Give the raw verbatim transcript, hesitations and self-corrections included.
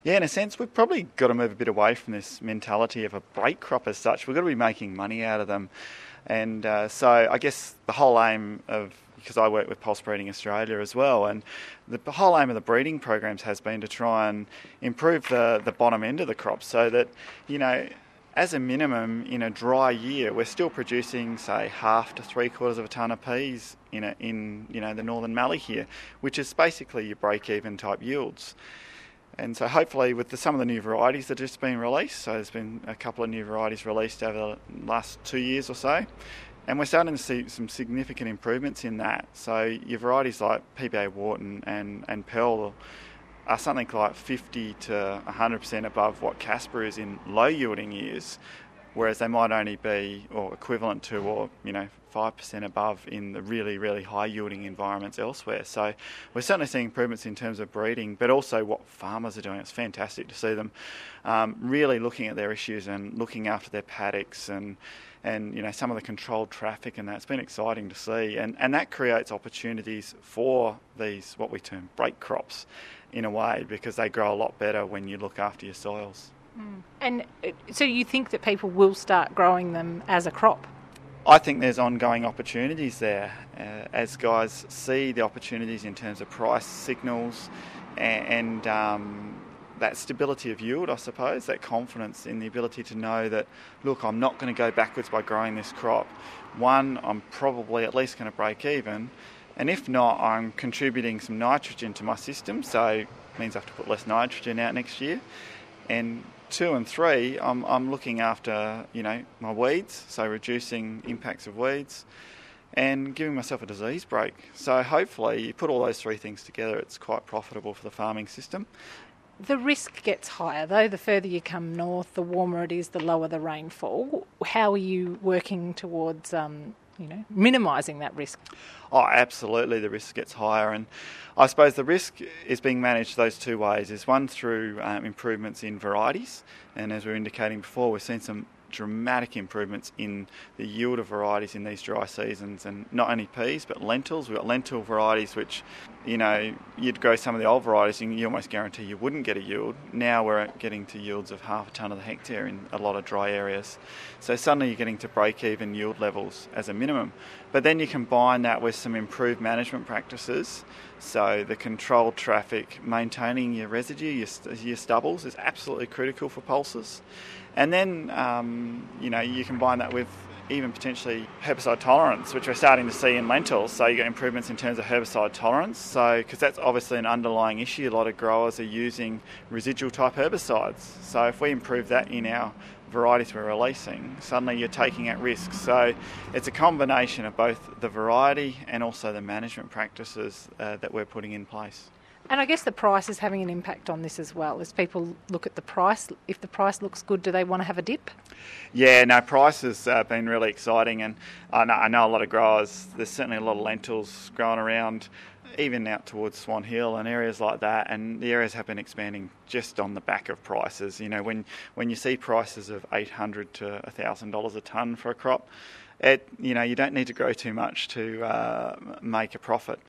Yeah, in a sense, we've probably got to move a bit away from this mentality of a break crop as such. We've got to be making money out of them. And uh, so I guess the whole aim of, because I work with Pulse Breeding Australia as well, and the whole aim of the breeding programs has been to try and improve the, the bottom end of the crop so that, you know, as a minimum in a dry year, we're still producing, say, half to three quarters of a tonne of peas in, a, in you know, the Northern Mallee here, which is basically your break-even type yields. And so hopefully with the, some of the new varieties that have just been released, so there's been a couple of new varieties released over the last two years or so, and we're starting to see some significant improvements in that. So your varieties like P B A Wharton and, and Pearl are something like fifty to one hundred percent above what Casper is in low yielding years, whereas they might only be or equivalent to or, you know, five percent above in the really, really high yielding environments elsewhere. So we're certainly seeing improvements in terms of breeding, but also what farmers are doing. It's fantastic to see them um, really looking at their issues and looking after their paddocks and, and you know, some of the controlled traffic, and that's been exciting to see. And, and that creates opportunities for these, what we term break crops in a way, because they grow a lot better when you look after your soils. Mm. And so you think that people will start growing them as a crop? I think there's ongoing opportunities there uh, as guys see the opportunities in terms of price signals and, and um, that stability of yield, I suppose, that confidence in the ability to know that, look, I'm not going to go backwards by growing this crop. One, I'm probably at least going to break even, and if not, I'm contributing some nitrogen to my system, so it means I have to put less nitrogen out next year. And two and three, I'm I'm looking after, you know, my weeds, so reducing impacts of weeds and giving myself a disease break. So hopefully you put all those three things together, it's quite profitable for the farming system. The risk gets higher though. The further you come north, the warmer it is, the lower the rainfall. How are you working towards um, you know, minimising that risk? Oh, absolutely, the risk gets higher, and I suppose the risk is being managed those two ways. Is one through um, improvements in varieties, and as we were indicating before, we've seen some dramatic improvements in the yield of varieties in these dry seasons, and not only peas but lentils. We've got lentil varieties which, you know, you'd grow some of the old varieties and you almost guarantee you wouldn't get a yield. Now we're getting to yields of half a tonne of the hectare in a lot of dry areas. So suddenly you're getting to break-even yield levels as a minimum. But then you combine that with some improved management practices. So the controlled traffic, maintaining your residue, your, your stubbles is absolutely critical for pulses. And then, um, you know, you combine that with even potentially herbicide tolerance, which we're starting to see in lentils. So you get improvements in terms of herbicide tolerance. So, because that's obviously an underlying issue. A lot of growers are using residual type herbicides. So if we improve that in our varieties we're releasing, suddenly you're taking at risk. So it's a combination of both the variety and also the management practices uh, that we're putting in place. And I guess the price is having an impact on this as well. As people look at the price, if the price looks good, do they want to have a dip? Yeah, no, price has uh, been really exciting, and I know, I know a lot of growers, there's certainly a lot of lentils growing around, even out towards Swan Hill and areas like that, and the areas have been expanding just on the back of prices. You know, when, when you see prices of eight hundred dollars to one thousand dollars a tonne for a crop, It, you know, you don't need to grow too much to uh, make a profit.